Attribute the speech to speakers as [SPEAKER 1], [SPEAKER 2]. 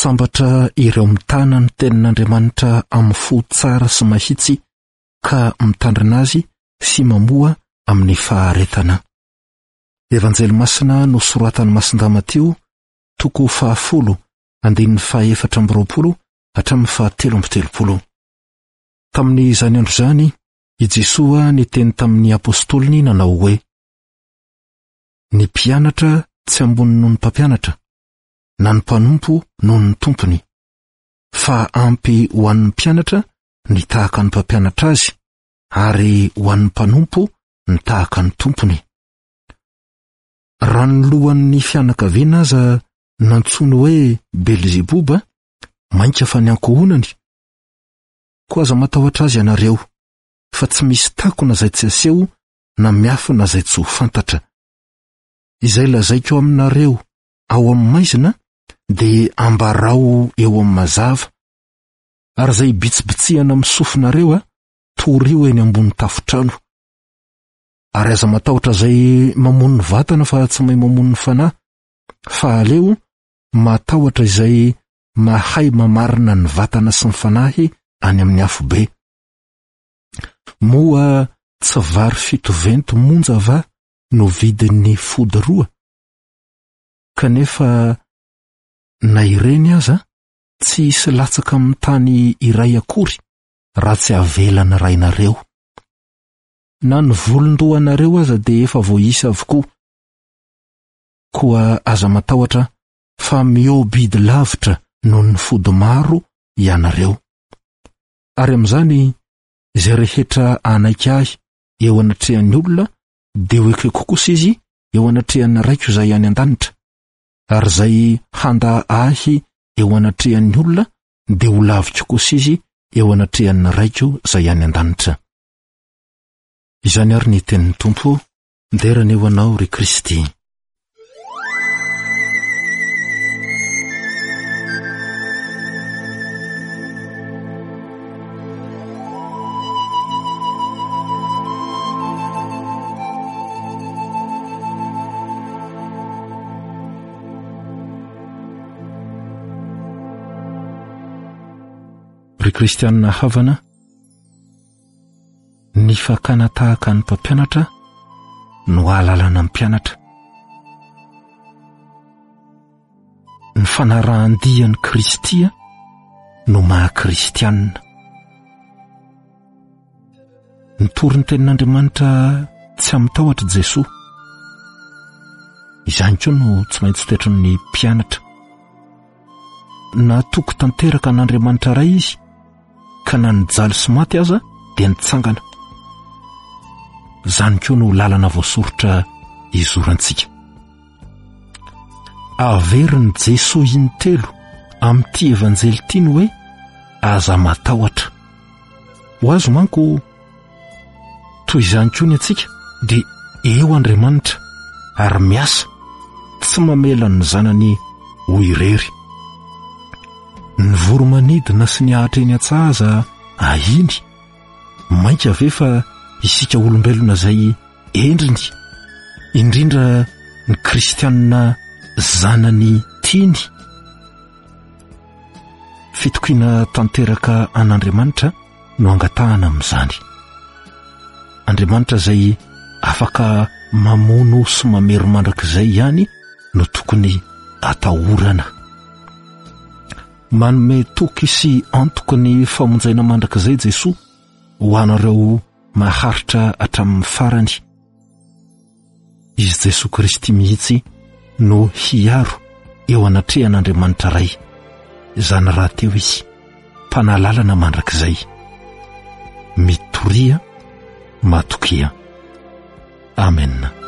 [SPEAKER 1] sambatra ireo mitana ny tenin'Andriamanitra amin'ny fo tsara sy mahitsy ka mitandrina azy sy mamoa amin'ny faharetana. Evanjely Masina nosoratan'i Masindahy Matio, toko 10, andininy 420 hatramin'ny 430. Tamin'izany andro izany, i Jesosy niteny tamin'ny apôstoliny nanao hoe: ny mpianatra tsy ambony noho ny mpampianatra, na ny mpanompo noho ny tompony, fa ampy ho an'ny mpianatra ny tahaka ny mpampianatra azy, ary ho an'ny mpanompo ny tahaka ny tompony. Raha ny lohan'ny fianakaviana aza nantsoiny hoe Belzebuba, mainka fa ny ankohonany. Koa aza matahotra azy ianareo, fa tsy misy takona izay tsy aseho na miafina izay tsy ho fantatra. Izay lazaiko aminareo ao amin'ny maizina dia ambarao eo amin'ny mazava, ary izay bitsibitsihana amin'ny sofinareo torio eny ambony tafotrano. Ary aza matahotra izay mamono ny vatana fa tsy mahay mamono ny fanahy, fa aleo matahotra izay mahay mamarina ny vatana sy ny fanahy any amin'ny afobe. Moa tsy vary 7 monja va no vidin'ny fody 2? Kanefa na ireny aza tsy hisy latsaka amin'ny tany iray akory raha tsy avelana rainareo. Na ny volondohanareo aza dia efa voaisy avokoa. Koa aza matahotra fa miobidy lavitra noho ny fody maro ianareo. Ary amin'izany, izay rehetra anaiky ahy eo anatrehan'ny olona dia ho ekeko kosa izy eo anatrehan'ny raiko izay any an-danitra, ary izay handa ahy eo anatrehan'ny olona dia ho lavitra kosa izy eo anatrehan'ny raiko izay any an-danitra. Izany ary ny tenin'ny Tompo, nderana eo anao ry Kristy. Ry kristianina havana, ny fakana tahaka ny mpampianatra no ahalalana ny mpianatra. Ny fanarahan-dian'ny Kristia no maha-kristianina. Nitory ny tenin'Andriamanitra tsy amitahotra Jesosy. Izany koa no tsy maintsy toetran'ny mpianatra. Na toko tanteraka n'Andriamanitra ray izy, ka na nijaly sy maty aza dia nitsangana. Zany koa no lalana voasoratra izorantsika. Averin'i Jesosy intelo amin'ity evanjely ity ny hoe aza matahotra. Ho azo manko toy izany koa ny antsika dia eo Andriamanitra ary miasa, tsy mamela ny zanany ho irery. Ny voromanidina sy ny ahatra eny an-tsaha ahiny, mainka ave fa isika olombelona izay endriny, indrindra ny kristianina zanany tiany. Fitokiana tanteraka an'Andriamanitra no angatahana amin'izany. Andriamanitra izay afaka mamono sy mamery mandrakizay ihany no tokony atahorana. Manome toky sy antoka ny famonjaina mandrakizay Jesosy ho anareo maharitra hatramin'ny farany. Izy Jesosy Kristy mihitsy no hiaro eo anatrehan'Andriamanitra ray, izany raha teo izy mpanalalana mandrakizay, mitoria matokia. Amen.